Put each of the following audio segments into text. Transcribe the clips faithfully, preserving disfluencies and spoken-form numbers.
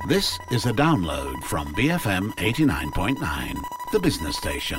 This is a download from B F M eighty-nine point nine, the business station.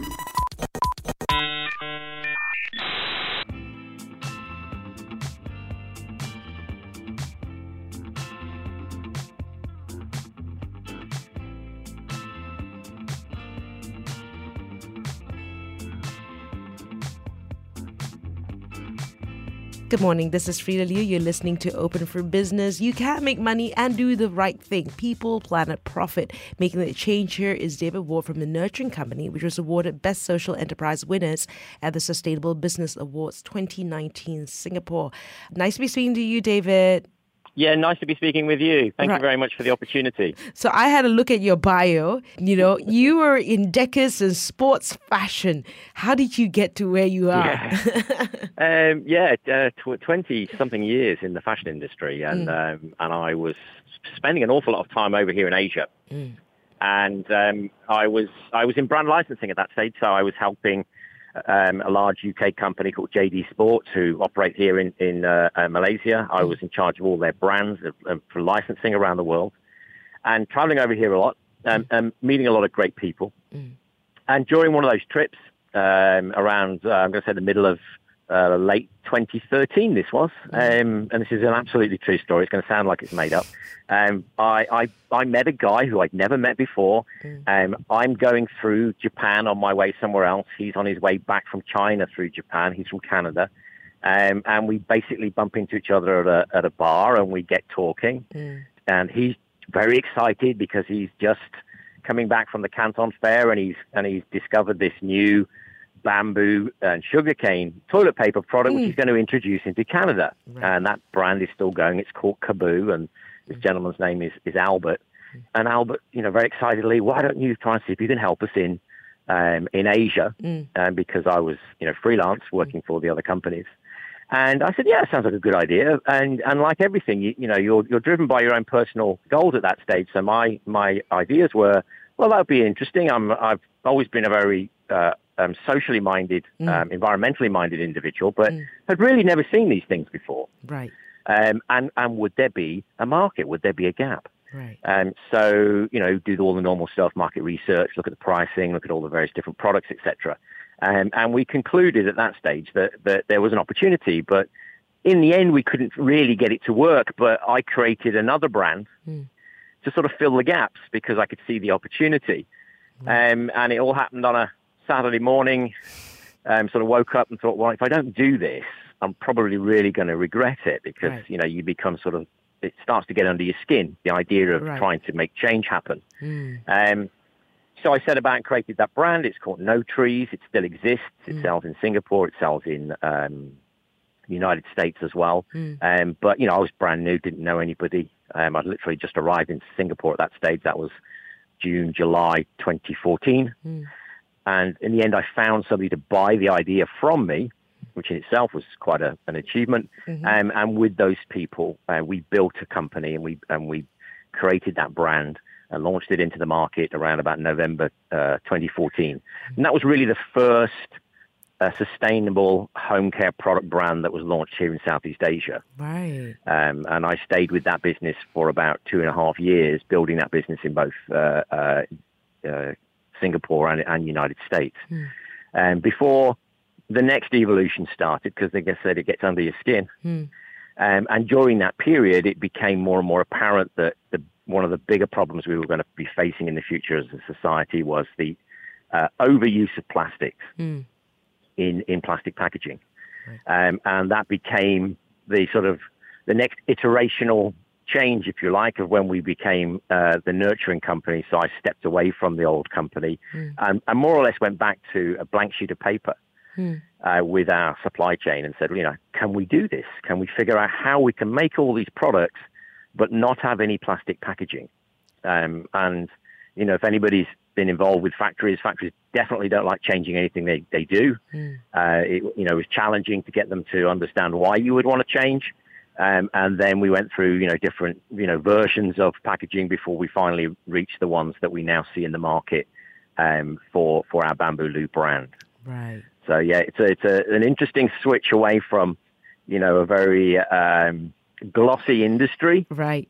Good morning, this is Frida Liu. You're listening to Open for Business. You can make money and do the right thing. People, planet, profit. Making the change here is David Ward from The Nurturing Company, which was awarded Best Social Enterprise winners at the Sustainable Business Awards twenty nineteen Singapore. Nice to be speaking to you, David. Yeah, nice to be speaking with you. Thank right. you very much for the opportunity. So I had a look at your bio. You know, you were in decades in sports fashion. How did you get to where you are? Yeah, um, yeah uh, twenty-something years in the fashion industry. And mm. um, and I was spending an awful lot of time over here in Asia. Mm. And um, I was I was in brand licensing at that stage, so I was helping Um, a large U K company called J D Sports, who operate here in, in uh, uh, Malaysia. I was in charge of all their brands of, of, for licensing around the world and traveling over here a lot, um, and meeting a lot of great people. Mm. And during one of those trips, um, around, uh, I'm going to say the middle of uh, late twenty thirteen, this was, um, and this is an absolutely true story. It's going to sound like it's made up. Um, I, I, I met a guy who I'd never met before. Mm. Um, I'm going through Japan on my way somewhere else. He's on his way back from China through Japan. He's from Canada. Um, and we basically bump into each other at a, at a bar and we get talking. Mm. And he's very excited because he's just coming back from the Canton Fair and he's, and he's discovered this new bamboo and sugarcane toilet paper product, mm. which he's going to introduce into Canada. Right. And that brand is still going. It's called Kaboo, and this gentleman's name is, is Albert. Mm. And Albert, you know, very excitedly, why don't you try and see if you can help us in um, in Asia? Mm. Um, because I was, you know, freelance working mm. for the other companies. And I said, yeah, sounds like a good idea. And and like everything, you, you know, you're you're driven by your own personal goals at that stage. So my my ideas were, well, that would be interesting. I'm I've always been a very uh, um, socially minded, mm. um, environmentally minded individual, but mm. had really never seen these things before. Right. Um, and, and would there be a market? Would there be a gap? Right. Um, so, you know, do all the normal stuff, market research, look at the pricing, look at all the various different products, et cetera. Um, and we concluded at that stage that, that there was an opportunity, but in the end, we couldn't really get it to work. But I created another brand mm. to sort of fill the gaps because I could see the opportunity. Right. Um, and it all happened on a Saturday morning. Um, sort of woke up and thought, well, if I don't do this, I'm probably really going to regret it because, right. you know, you become sort of, it starts to get under your skin, the idea of right. trying to make change happen. Mm. Um, so I set about and created that brand. It's called No Trees. It still exists. It mm. sells in Singapore. It sells in um, the United States as well. Mm. Um, but, you know, I was brand new, didn't know anybody. Um, I'd literally just arrived in Singapore at that stage. That was June, July twenty fourteen. Mm. And in the end, I found somebody to buy the idea from me, which in itself was quite a, an achievement. Mm-hmm. Um, and with those people, uh, we built a company and we and we created that brand and launched it into the market around about November uh, twenty fourteen. And that was really the first uh, sustainable home care product brand that was launched here in Southeast Asia. Right. Um, and I stayed with that business for about two and a half years, building that business in both uh, uh, uh, Singapore and, and United States. Mm. And before the next evolution started, because like I said, it gets under your skin. Mm. Um, and during that period, it became more and more apparent that the, one of the bigger problems we were going to be facing in the future as a society was the uh, overuse of plastics mm. in, in plastic packaging. Right. Um, and that became the sort of the next iterational change, if you like, of when we became uh, the Nurturing Company. So I stepped away from the old company mm. and, and more or less went back to a blank sheet of paper. Mm. Uh, with our supply chain and said, well, you know, can we do this? Can we figure out how we can make all these products but not have any plastic packaging? Um, and, you know, if anybody's been involved with factories, factories definitely don't like changing anything they, they do. Mm. Uh, it, you know, it was challenging to get them to understand why you would want to change. Um, and then we went through, you know, different, you know, versions of packaging before we finally reached the ones that we now see in the market um, for, for our Bamboo Loo brand. Right. So, yeah, it's a, it's a, an interesting switch away from, you know, a very um, glossy industry. Right.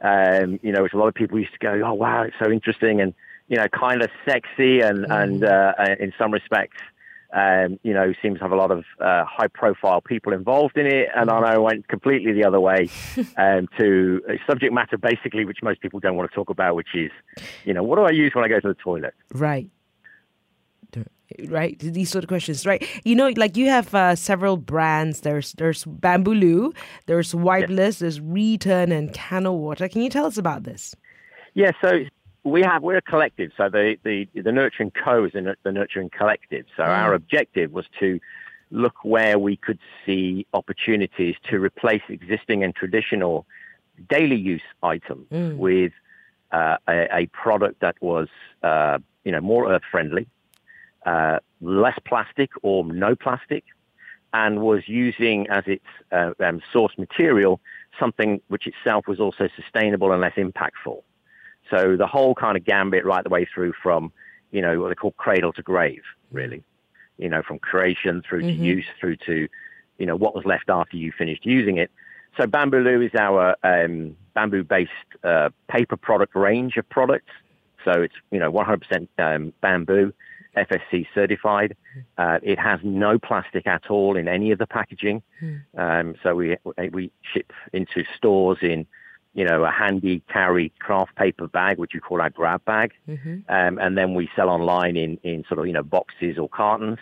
um, you know, which a lot of people used to go, oh, wow, it's so interesting and, you know, kind of sexy and, mm. and uh, in some respects, um, you know, seems to have a lot of uh, high-profile people involved in it. And mm. I went completely the other way um, to a subject matter, basically, which most people don't want to talk about, which is, you know, what do I use when I go to the toilet? Right. Right, these sort of questions, right? You know, like you have uh, several brands. There's there's Bamboo, there's Wipeless, yes. there's Return and Cano Water. Can you tell us about this? Yeah, so we have we're a collective. So the the the Nurturing Co is the, the Nurturing Collective. So mm. our objective was to look where we could see opportunities to replace existing and traditional daily use items mm. with uh, a, a product that was uh, you know more earth friendly. Uh, less plastic or no plastic, and was using as its uh, um, source material something which itself was also sustainable and less impactful. So the whole kind of gambit right the way through from, you know, what they call cradle to grave, really. You know, from creation through mm-hmm. to use through to, you know, what was left after you finished using it. So Bamboo is our um, bamboo-based uh, paper product range of products. So it's, you know, one hundred percent um, bamboo. F S C certified. Uh, it has no plastic at all in any of the packaging. Mm. Um, so we we ship into stores in, you know, a handy carry craft paper bag, which we call our grab bag. Mm-hmm. Um, and then we sell online in, in sort of, you know, boxes or cartons.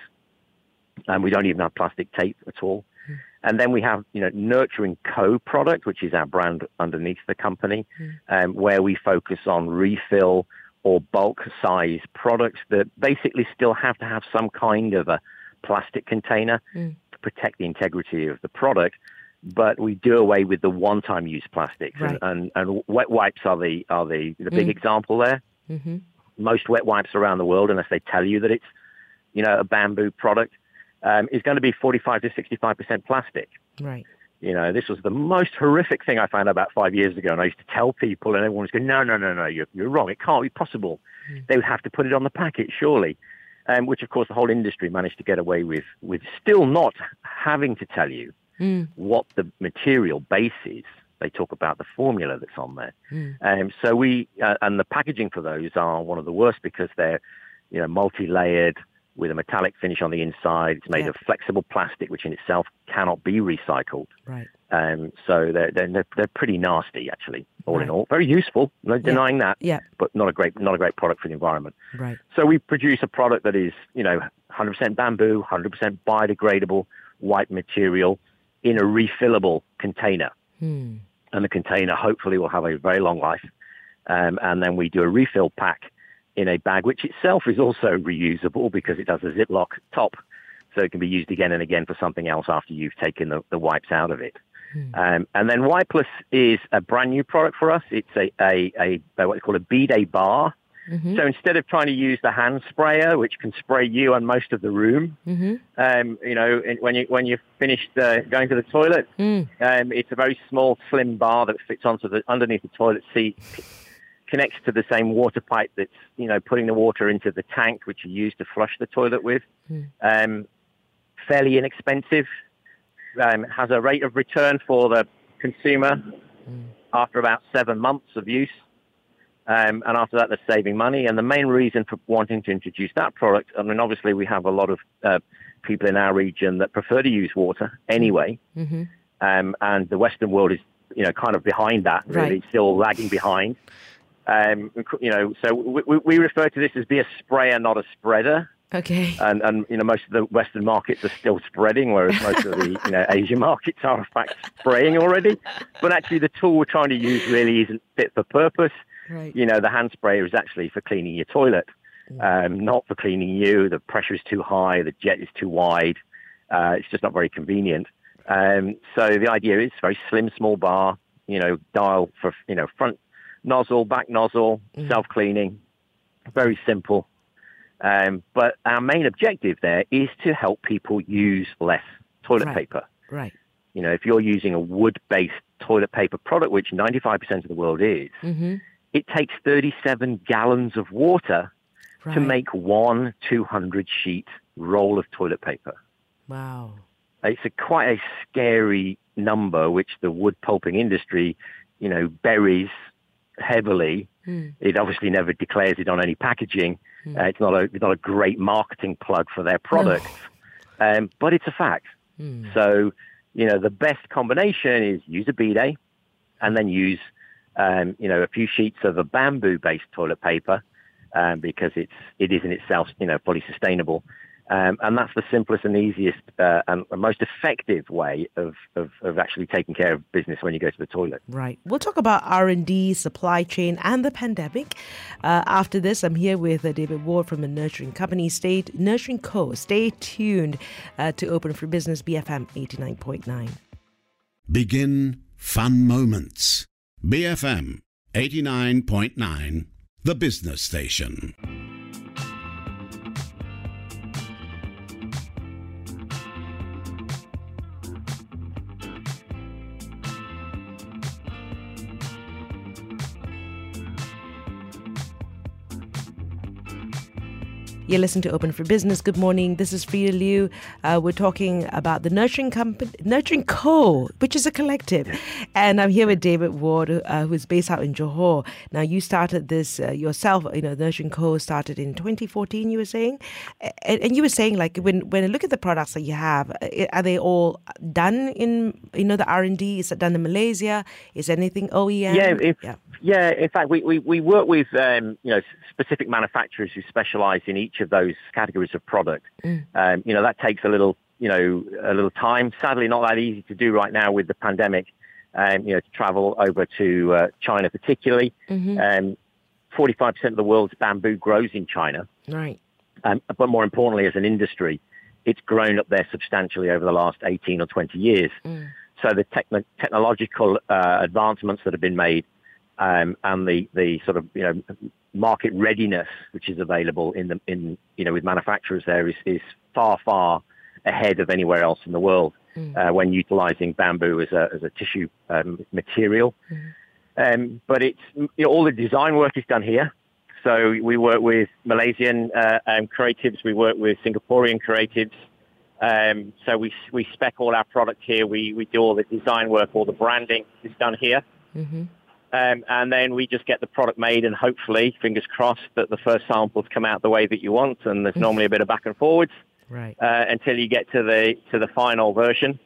And we don't even have plastic tape at all. Mm. And then we have, you know, Nurturing Co product, which is our brand underneath the company, mm. um, where we focus on refill or bulk size products that basically still have to have some kind of a plastic container mm. to protect the integrity of the product. But we do away with the one-time use plastics. Right. And, and, and wet wipes are the are the, the big mm. example there. Mm-hmm. Most wet wipes around the world, unless they tell you that it's, you know, a bamboo product, um, is going to be forty-five to sixty-five percent plastic. Right. You know, this was the most horrific thing I found out about five years ago. And I used to tell people, and everyone was going, no, no, no, no, you're, you're wrong. It can't be possible. Mm. They would have to put it on the packet, surely. Um, which, of course, the whole industry managed to get away with, with still not having to tell you mm. what the material base is. They talk about the formula that's on there. Mm. Um, so we, uh, and the packaging for those are one of the worst because they're, you know, multi-layered, with a metallic finish on the inside. It's made yeah. of flexible plastic, which in itself cannot be recycled. Right. Um, so they're, they're they're pretty nasty, actually. All right. in all, very useful. No denying yeah. that. Yeah. But not a great not a great product for the environment. Right. So we produce a product that is, you know, one hundred percent bamboo, one hundred percent biodegradable, white material in a refillable container. Hmm. And the container hopefully will have a very long life. Um, and then we do a refill pack in a bag, which itself is also reusable because it has a Ziploc top, so it can be used again and again for something else after you've taken the, the wipes out of it. Hmm. Um, and then Wipeless is a brand new product for us. It's a, a, a, a what they call a bidet bar. Mm-hmm. So instead of trying to use the hand sprayer, which can spray you and most of the room, mm-hmm. um, you know, when you when you've finished uh, going to the toilet, mm. um, it's a very small, slim bar that fits onto the underneath the toilet seat. Connects to the same water pipe that's, you know, putting the water into the tank, which you use to flush the toilet with. Mm. Um, fairly inexpensive. Um, has a rate of return for the consumer mm. after about seven months of use. Um, and after that, they're saving money. And the main reason for wanting to introduce that product, I mean, obviously we have a lot of uh, people in our region that prefer to use water anyway. Mm-hmm. Um, and the Western world is, you know, kind of behind that, really, right. still lagging behind. Um, you know, so we, we refer to this as be a sprayer, not a spreader. Okay. And, and, you know, most of the Western markets are still spreading, whereas most of the, you know, Asian markets are, in fact, spraying already. But actually, the tool we're trying to use really isn't fit for purpose. Right. You know, the hand sprayer is actually for cleaning your toilet, um, not for cleaning you. The pressure is too high. The jet is too wide. Uh, it's just not very convenient. Um, so the idea is very slim, small bar, you know, dial for, you know, front nozzle, back nozzle, mm. self-cleaning, very simple. Um, but our main objective there is to help people use less toilet right. paper. Right. You know, if you're using a wood-based toilet paper product, which ninety-five percent of the world is, mm-hmm. it takes thirty-seven gallons of water right. to make one two hundred sheet roll of toilet paper. Wow. It's a quite a scary number, which the wood pulping industry you know, berries heavily. Mm. It obviously never declares it on any packaging. Mm. Uh, it's not a it's not a great marketing plug for their product, no. um, but it's a fact. Mm. So, you know, the best combination is use a bidet and then use, um, you know, a few sheets of a bamboo-based toilet paper um, because it's it is in itself, you know, fully sustainable. Um, and that's the simplest and easiest uh, and most effective way of, of, of actually taking care of business when you go to the toilet. Right. We'll talk about R and D, supply chain, and the pandemic. Uh, after this, I'm here with uh, David Ward from the Nurturing Company, Stay Nurturing Co. Stay tuned uh, to Open for Business, B F M eighty-nine point nine. Begin fun moments. B F M eighty-nine point nine, the business station. You're listening to Open for Business. Good morning. This is Frida Liu. Uh, we're talking about the Nurturing Company, Nurturing Co., which is a collective. And I'm here with David Ward, uh, who is based out in Johor. Now, you started this uh, yourself. You know, Nurturing Co. started in twenty fourteen, you were saying. And, and you were saying, like, when, when I look at the products that you have, are they all done in, you know, the R and D? Is it done in Malaysia? Is anything O E M? Yeah, if, yeah. yeah. In fact, we, we, we work with, um, you know, specific manufacturers who specialize in each of those categories of product. Mm. Um, you know, that takes a little, you know, a little time. Sadly, not that easy to do right now with the pandemic, um, you know, to travel over to uh, China particularly. Mm-hmm. Um, forty-five percent of the world's bamboo grows in China. Right. Um, but more importantly, as an industry, it's grown up there substantially over the last eighteen or twenty years. Mm. So the techn- technological uh, advancements that have been made Um, and the, the sort of, you know, market readiness which is available in the in you know with manufacturers there is, is far far ahead of anywhere else in the world mm. uh, when utilizing bamboo as a as a tissue um, material. Mm. Um, but it's you know, all the design work is done here. So we work with Malaysian uh, um, creatives, we work with Singaporean creatives. Um, so we we spec all our product here. We we do all the design work, all the branding is done here. Mm-hmm. Um, and then we just get the product made and hopefully, fingers crossed, that the first samples come out the way that you want. And there's normally a bit of back and forwards right. uh, until you get to the to the final version.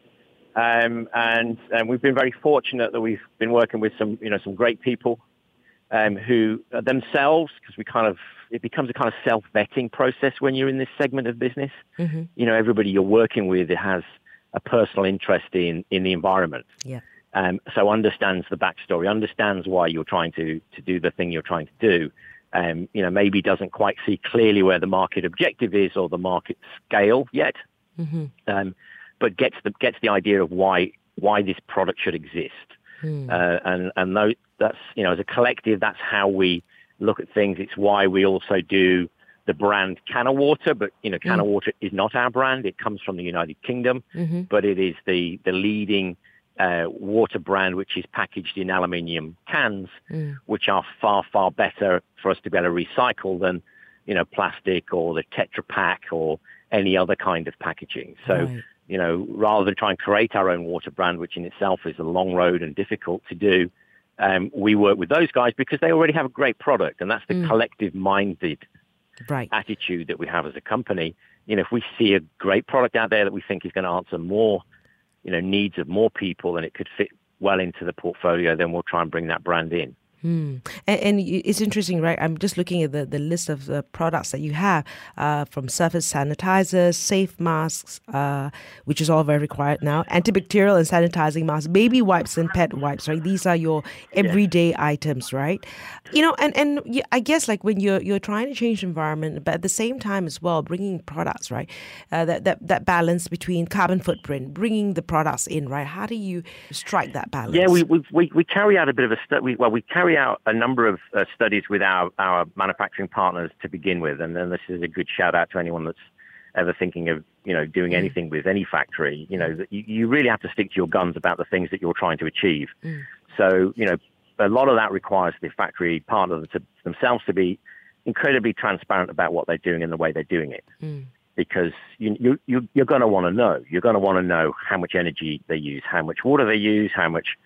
Um, and, and we've been very fortunate that we've been working with some, you know, some great people um, who themselves, because we kind of, it becomes a kind of self-vetting process when you're in this segment of business. Mm-hmm. You know, everybody you're working with has a personal interest in, in the environment. Yeah. Um, so understands the backstory, understands why you're trying to, to do the thing you're trying to do. Um, you know, maybe doesn't quite see clearly where the market objective is or the market scale yet, mm-hmm. um, but gets the gets the idea of why why this product should exist. Mm. Uh, and and those, that's you know, as a collective, that's how we look at things. It's why we also do the brand Canna Water, but you know, Canna mm. Water is not our brand. It comes from the United Kingdom, mm-hmm. but it is the the leading Uh, water brand, which is packaged in aluminium cans, mm. which are far, far better for us to be able to recycle than, you know, plastic or the Tetra Pak or any other kind of packaging. So, right. you know, rather than try and create our own water brand, which in itself is a long road and difficult to do, um, we work with those guys because they already have a great product. And that's the mm. collective-minded right. attitude that we have as a company. You know, if we see a great product out there that we think is going to answer more you know, needs of more people and it could fit well into the portfolio, then we'll try and bring that brand in. Hmm. And, and it's interesting, right? I'm just looking at the, the list of the products that you have, uh, from surface sanitizers, safe masks, uh, which is all very required now, antibacterial and sanitizing masks, baby wipes and pet wipes, right? These are your everyday yeah. items, right? You know, and, and I guess like when you're you're trying to change the environment, but at the same time as well, bringing products, right? Uh, that, that, that balance between carbon footprint, bringing the products in, right? How do you strike that balance? Yeah, we we, we carry out a bit of a study. Well, we carry out a number of uh, studies with our, our manufacturing partners to begin with, and then this is a good shout out to anyone that's ever thinking of you know doing mm. anything with any factory. You know, you, you really have to stick to your guns about the things that you're trying to achieve. Mm. So you know, a lot of that requires the factory partners to themselves to be incredibly transparent about what they're doing and the way they're doing it. Mm. Because you, you, you, you're going to want to know. You're going to want to know how much energy they use, how much water they use, how much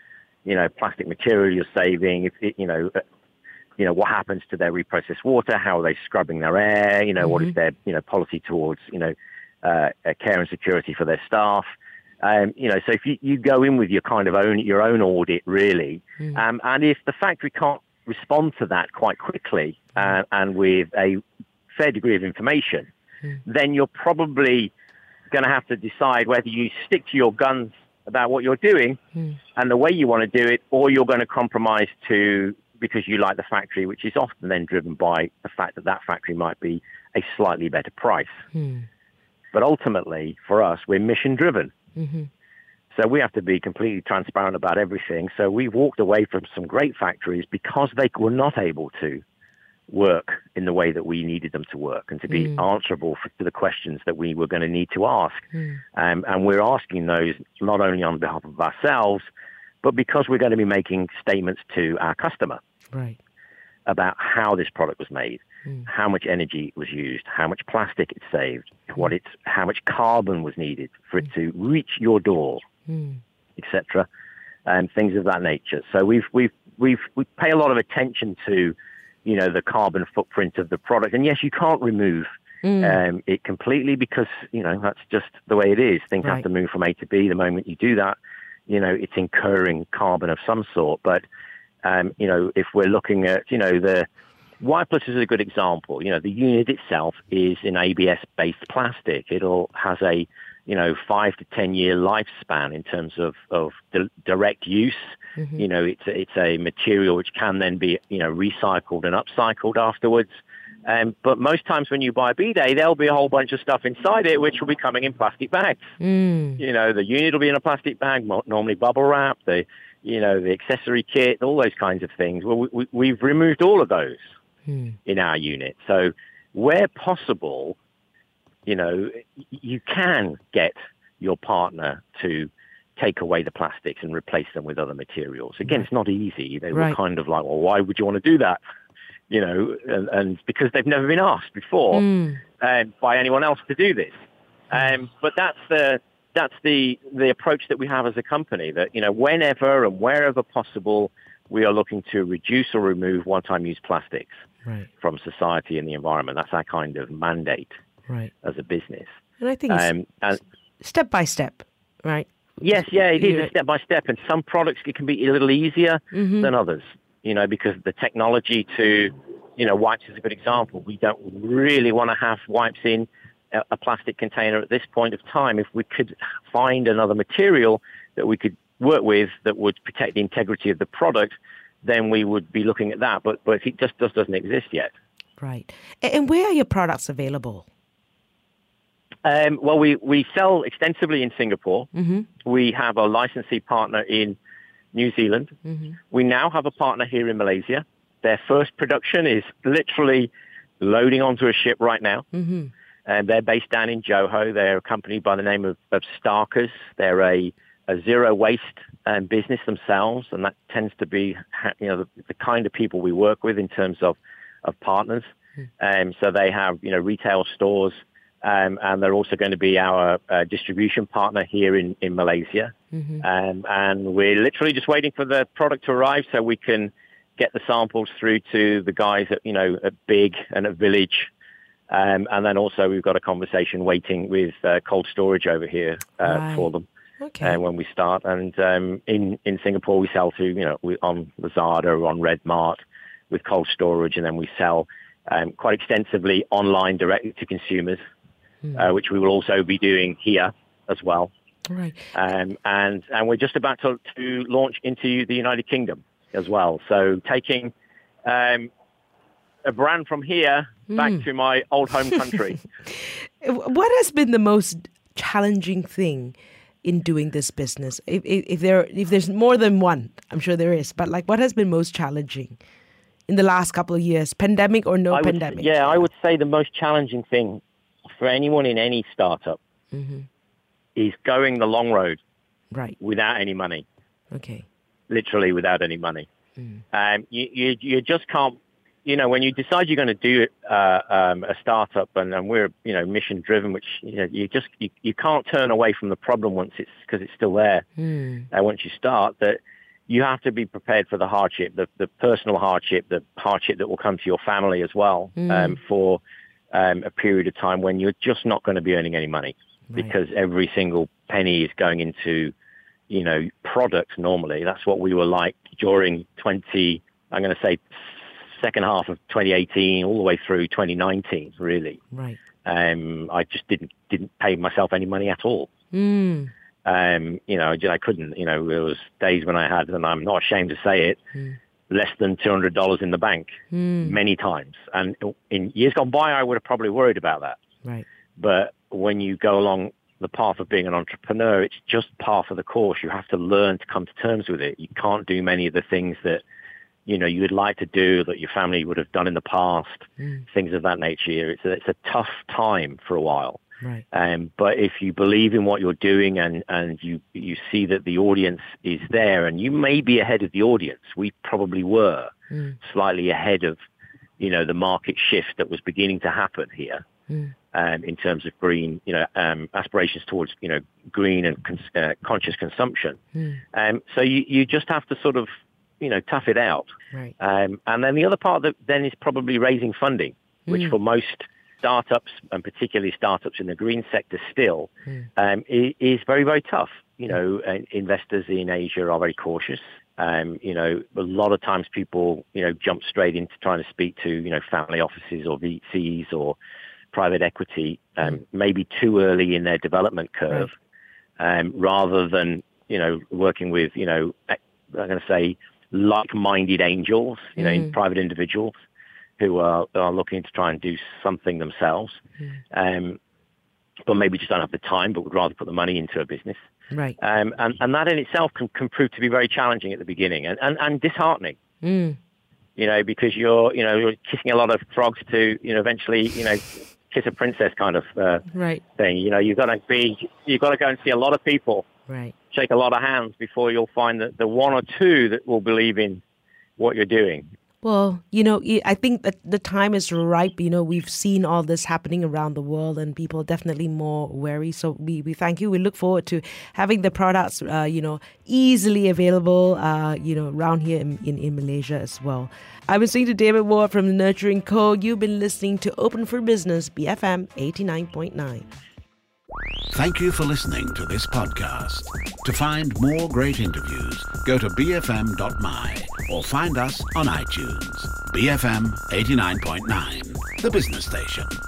you know, plastic material you're saving, if it, you know, uh, you know, what happens to their reprocessed water, how are they scrubbing their air, you know, mm-hmm. what is their, you know, policy towards, you know, uh, care and security for their staff. Um, you know, so if you, you go in with your kind of own, your own audit, really, mm. um, and if the factory can't respond to that quite quickly uh, and with a fair degree of information, mm. then you're probably going to have to decide whether you stick to your guns about what you're doing mm. and the way you want to do it, or you're going to compromise to, because you like the factory, which is often then driven by the fact that that factory might be a slightly better price. Mm. But ultimately, for us, we're mission-driven. Mm-hmm. So we have to be completely transparent about everything. So we've walked away from some great factories because they were not able to work in the way that we needed them to work and to be mm. answerable for, to the questions that we were going to need to ask. Mm. Um, and we're asking those not only on behalf of ourselves, but because we're going to be making statements to our customer right. about how this product was made, mm. how much energy was used, how much plastic it saved, mm. what it's, how much carbon was needed for it to reach your door, mm. et cetera, and things of that nature. So we've we've we've we pay a lot of attention to, you know, the carbon footprint of the product. And yes, you can't remove mm. um, it completely because, you know, that's just the way it is. Things right. have to move from A to B. The moment you do that, you know, it's incurring carbon of some sort. But Um, you know, if we're looking at, you know, the Y-Plus is a good example. You know, the unit itself is an A B S-based plastic. It all has a, you know, five to ten year lifespan in terms of, of di- direct use. Mm-hmm. You know, it's, it's a material which can then be, you know, recycled and upcycled afterwards. Um, but most times when you buy a B-Day, there'll be a whole bunch of stuff inside it which will be coming in plastic bags. Mm. You know, the unit will be in a plastic bag, normally bubble wrap, the you know, the accessory kit, all those kinds of things. Well, we, we, we've removed all of those hmm. in our unit. So where possible, you know, you can get your partner to take away the plastics and replace them with other materials. Again, right. it's not easy. They right. were kind of like, well, why would you want to do that? You know, and, and because they've never been asked before mm. uh, by anyone else to do this. Um, but that's the... That's the, the approach that we have as a company, that, you know, whenever and wherever possible, we are looking to reduce or remove one-time use plastics right. from society and the environment. That's our kind of mandate right. as a business. And I think it's um, and, step by step, right? Yes, yeah, it is a step by step. And some products, it can be a little easier mm-hmm. than others, you know, because the technology to, you know, wipes is a good example. We don't really want to have wipes in a plastic container at this point of time. If we could find another material that we could work with that would protect the integrity of the product, then we would be looking at that. But but it just, just doesn't exist yet. Right. And where are your products available? Um, well, we, we sell extensively in Singapore. Mm-hmm. We have a licensee partner in New Zealand. Mm-hmm. We now have a partner here in Malaysia. Their first production is literally loading onto a ship right now. Mm-hmm. And they're based down in Johor. They're a company by the name of, of Starkers. They're a, a zero waste um, business themselves, and that tends to be, you know, the, the kind of people we work with in terms of, of partners. Mm. Um, so they have, you know, retail stores, um, and they're also going to be our uh, distribution partner here in, in Malaysia. Mm-hmm. Um, and we're literally just waiting for the product to arrive so we can get the samples through to the guys at, you know, at Big and at Village. Um, and then also we've got a conversation waiting with uh, cold storage over here uh, right. for them okay. uh, when we start. And um, in, in Singapore, we sell to, you know, we, on Lazada or on Redmart with cold storage. And then we sell um, quite extensively online directly to consumers, mm. uh, which we will also be doing here as well. Right. Um, and, and we're just about to, to launch into the United Kingdom as well. So taking... Um, a brand from here back mm. to my old home country. What has been the most challenging thing in doing this business? If, if, if there if there's more than one, I'm sure there is. But like, what has been most challenging in the last couple of years, pandemic or no I would, pandemic? Yeah, I would say the most challenging thing for anyone in any startup mm-hmm. is going the long road, right, without any money. Okay, literally without any money. Mm. Um, you, you you just can't. You know, when you decide you're going to do uh, um, a startup, and, and we're, you know, mission driven, which, you know, you just, you, you can't turn away from the problem once it's, because it's still there. Mm. And once you start, that you have to be prepared for the hardship, the, the personal hardship, the hardship that will come to your family as well, mm. um, for um, a period of time when you're just not going to be earning any money, right. because every single penny is going into, you know, products normally. That's what we were like during twenty, I'm going to say second half of twenty eighteen all the way through twenty nineteen, really. Right. Um, I just didn't didn't pay myself any money at all. Mm. Um, you know, I couldn't, you know, there was days when I had, and I'm not ashamed to say it, mm. less than two hundred dollars in the bank mm. many times. And in years gone by, I would have probably worried about that. Right. But when you go along the path of being an entrepreneur, it's just part of the course. You have to learn to come to terms with it. You can't do many of the things that, you know, you would like to do, that your family would have done in the past, mm. things of that nature. It's a, it's a tough time for a while. Right. Um, but if you believe in what you're doing and, and you, you see that the audience is there, and you may be ahead of the audience, we probably were mm. slightly ahead of, you know, the market shift that was beginning to happen here. Mm. Um, in terms of green, you know, um, aspirations towards, you know, green and cons- uh, conscious consumption. Mm. Um, so you, you just have to sort of, you know, tough it out. Right. Um, and then the other part that then is probably raising funding, which mm. for most startups, and particularly startups in the green sector still, mm. um, is, is very, very tough. You know, uh, investors in Asia are very cautious. Um, you know, a lot of times people, you know, jump straight into trying to speak to, you know, family offices or V Cs or private equity, um, maybe too early in their development curve, right. um, rather than, you know, working with, you know, I'm going to say like-minded angels, you mm. know, in private individuals who are, are looking to try and do something themselves, mm. um, but maybe just don't have the time, but would rather put the money into a business. Right. Um, and, and that in itself can, can prove to be very challenging at the beginning and, and, and disheartening. Mm. You know, because you're, you know, you're kissing a lot of frogs to, you know, eventually, you know, kiss a princess kind of uh, right. thing. You know, you've got to be, you've got to go and see a lot of people, right. shake a lot of hands before you'll find that the one or two that will believe in what you're doing. Well, you know, I think that the time is ripe. You know, we've seen all this happening around the world and people are definitely more wary. So we, we thank you. We look forward to having the products, uh, you know, easily available, uh, you know, around here in, in, in Malaysia as well. I've been speaking to David Ward from the Nurturing Co. You've been listening to Open for Business, B F M eighty-nine point nine. Thank you for listening to this podcast. To find more great interviews, go to b f m dot m y or find us on iTunes. B F M eighty-nine point nine, the business station.